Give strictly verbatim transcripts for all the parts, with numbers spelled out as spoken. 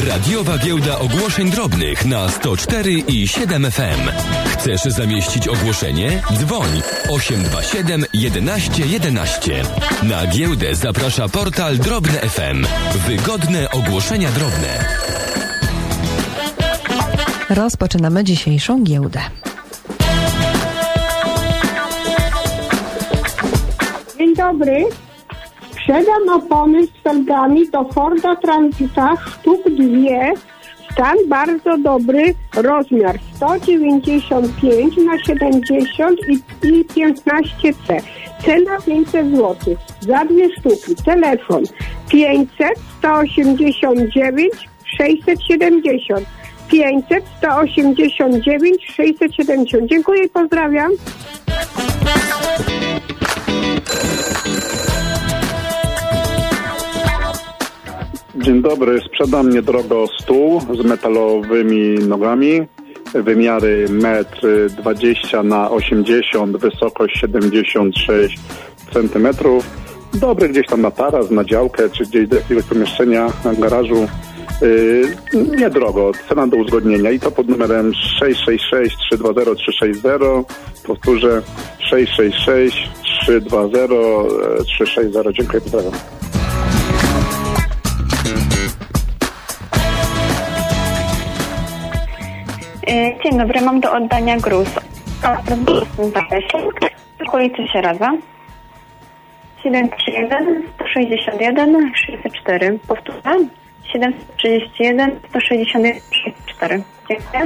Radiowa Giełda Ogłoszeń Drobnych na sto cztery i siedem F M. Chcesz zamieścić ogłoszenie? Dzwoń osiem dwa siedem jedenaście jedenaście. Na giełdę zaprasza portal Drobne F M. Wygodne ogłoszenia drobne. Rozpoczynamy dzisiejszą giełdę. Dzień dobry. Sprzedam opony z felgami do Forda Transita, sztuk dwie. Stan bardzo dobry, rozmiar sto dziewięćdziesiąt pięć na siedemdziesiąt i, i piętnaście C. Cena pięćset złotych. Za dwie sztuki. Telefon pięćset sto osiemdziesiąt dziewięć sześćset siedemdziesiąt. pięćset sto osiemdziesiąt dziewięć sześćset siedemdziesiąt. Dziękuję i pozdrawiam. Dzień dobry, sprzedam niedrogo stół z metalowymi nogami, wymiary metr dwadzieścia na osiemdziesiąt, wysokość siedemdziesiąt sześć centymetrów. Dobry gdzieś tam na taras, na działkę, czy gdzieś do jakiegoś pomieszczenia na garażu. Yy, niedrogo, cena do uzgodnienia i to pod numerem sześć sześć sześć trzy dwa zero trzy sześć zero. Powtórzę sześć sześć sześć trzy dwa zero trzy sześć zero. Dziękuję, pozdrawiam. Dzień dobry, mam do oddania gruz. W okolicy Sieradza. siedem trzy jeden sto sześćdziesiąt jeden sześćset cztery. Powtórzę. siedemset trzydzieści jeden sto sześćdziesiąt jeden sześćset cztery. Dziękuję.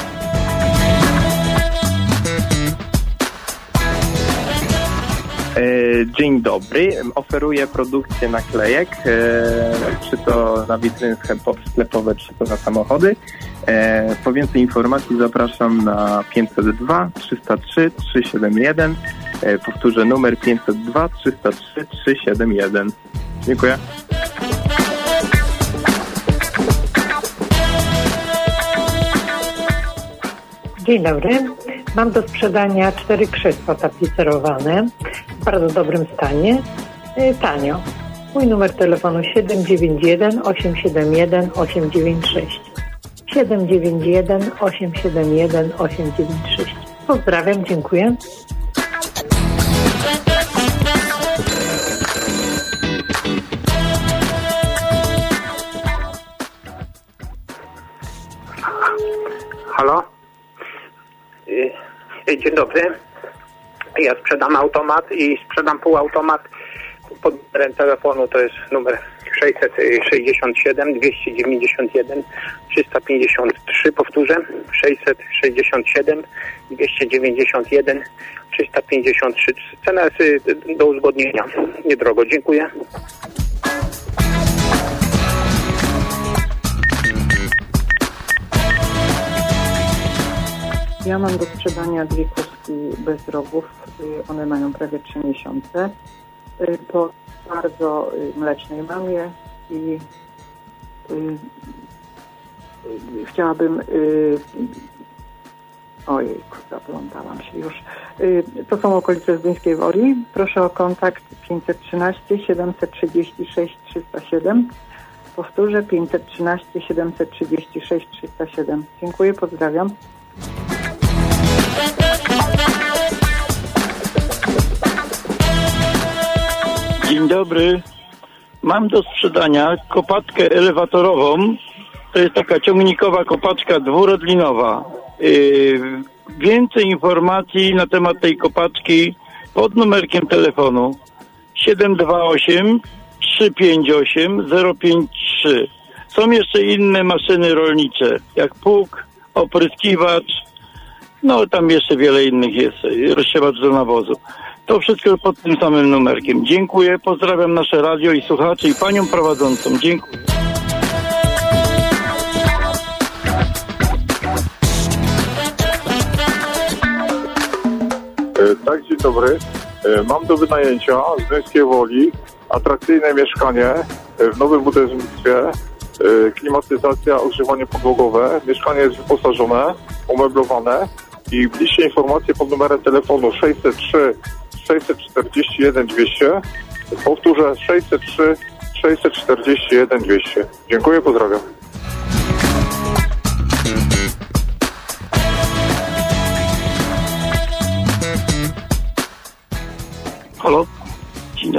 Dzień dobry. Oferuję produkcję naklejek, czy to na witryny sklepowe, czy to na samochody. Po więcej informacji zapraszam na pięćset dwa trzysta trzy trzysta siedemdziesiąt jeden. Powtórzę numer pięćset dwa trzysta trzy trzysta siedemdziesiąt jeden. Dziękuję. Dzień dobry. Mam do sprzedania cztery krzesła tapicerowane w bardzo dobrym stanie. Tanio. Mój numer telefonu siedem dziewięć jeden osiem siedem jeden osiem dziewięć sześć. siedem dziewięć jeden osiem siedem jeden osiem dziewięć sześć. Pozdrawiam, dziękuję. Halo? Dzień dobry. Ja sprzedam automat i sprzedam półautomat. Pod numerem telefonu to jest numer sześćset sześćdziesiąt siedem dwieście dziewięćdziesiąt jeden trzysta pięćdziesiąt trzy. Powtórzę. sześćset sześćdziesiąt siedem dwieście dziewięćdziesiąt jeden trzysta pięćdziesiąt trzy. Cena jest do uzgodnienia. Niedrogo. Dziękuję. Ja mam do sprzedania dwie kostki bez rogów. One mają prawie trzy miesiące. Po bardzo mlecznej mamie i y, y, chciałabym y, ojej, zaplątałam się już. Y, to są okolice Zduńskiej Woli. Proszę o kontakt pięćset trzynaście siedemset trzydzieści sześć trzysta siedem. Powtórzę pięćset trzynaście siedemset trzydzieści sześć trzysta siedem. Dziękuję, pozdrawiam. Dzień dobry. Mam do sprzedania kopatkę elewatorową. To jest taka ciągnikowa kopaczka dwurodlinowa. Yy, więcej informacji na temat tej kopaczki pod numerkiem telefonu siedem dwa osiem trzy pięć osiem zero pięć trzy. Są jeszcze inne maszyny rolnicze, jak pług, opryskiwacz, no tam jeszcze wiele innych jest, rozsiewacz do nawozu. To wszystko pod tym samym numerkiem. Dziękuję, pozdrawiam nasze radio i słuchaczy i panią prowadzącą. Dziękuję. Tak, dzień dobry. Mam do wynajęcia z Zduńskiej Woli atrakcyjne mieszkanie w nowym budownictwie, klimatyzacja, ogrzewanie podłogowe. Mieszkanie jest wyposażone, umeblowane i bliższe informacje pod numerem telefonu sześćset trzy sześćset czterdzieści jeden dwieście. Powtórzę sześćset trzy sześćset czterdzieści jeden dwieście. Dziękuję, pozdrawiam.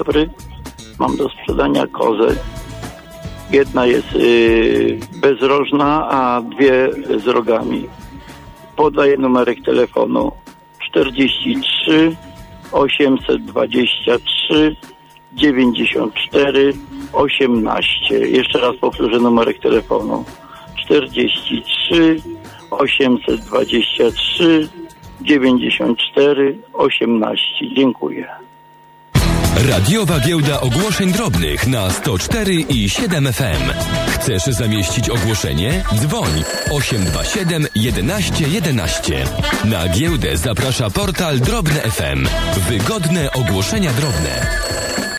dobry. Mam do sprzedania kozę. Jedna jest yy, bezrożna, a dwie z rogami. Podaję numerek telefonu czterdzieści trzy osiemset dwadzieścia trzy dziewięćdziesiąt cztery osiemnaście. Jeszcze raz powtórzę numerek telefonu czterdzieści trzy osiemset dwadzieścia trzy dziewięćdziesiąt cztery osiemnaście. Dziękuję. Radiowa Giełda Ogłoszeń Drobnych na sto cztery i siedem F M. Chcesz zamieścić ogłoszenie? Dzwoń osiem dwa siedem jedenaście jedenaście. Na giełdę zaprasza portal Drobne F M. Wygodne ogłoszenia drobne.